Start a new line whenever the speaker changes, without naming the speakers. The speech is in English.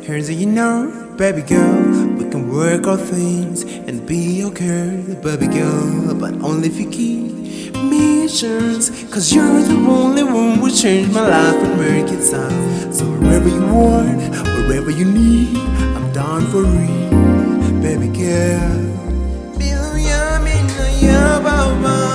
Here's you know, baby girl, we can work our things and be okay, baby girl, but only if you keep me a chance. Cause you're the only one who changed my life and make it sound. So wherever you want, wherever you need, I'm down for it, baby girl.